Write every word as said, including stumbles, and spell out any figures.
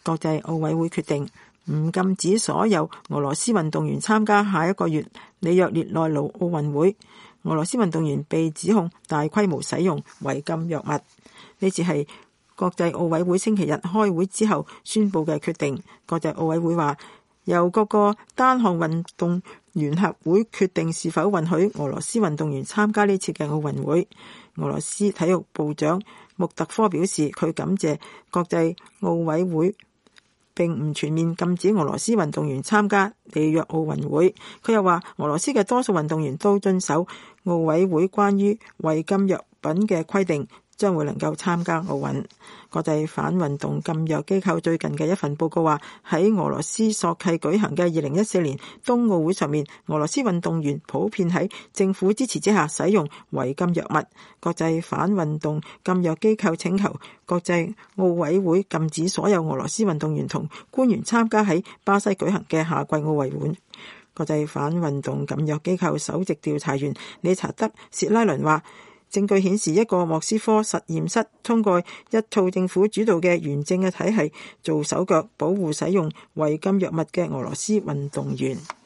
國際奧委會決定唔禁止所有俄羅斯運動員參加下一個月里約熱內盧奧運會。俄羅斯運動員被指控大規模使用違禁藥物。呢次係國際奧委會星期日開會之後宣布嘅決定。國際奧委會話，由各個單項運動聯合會決定是否允許俄羅斯運動員參加呢次嘅奧運會。俄羅斯體育部長穆特科表示，佢感謝國際奧委會並唔全面禁止俄羅斯運動員參加里約奧運會。佢又話，俄羅斯嘅多數運動員都遵守奧委會關於違禁藥品嘅規定，將會能夠參加奧運。國際反運動禁藥機構最近嘅一份報告話，喺俄羅斯索契舉行嘅二零一四年冬奧會上面，俄羅斯運動員普遍喺政府支持之下使用違禁藥物。國際反運動禁藥機構請求國際奧委會禁止所有俄羅斯運動員同官員參加喺巴西舉行嘅夏季奧運會。國際反運動禁藥機構首席調查員理查德·薛拉倫話，證據顯示一個莫斯科實驗室通過一套政府主導嘅完整嘅體系做手腳，保護使用違禁藥物嘅俄羅斯運動員。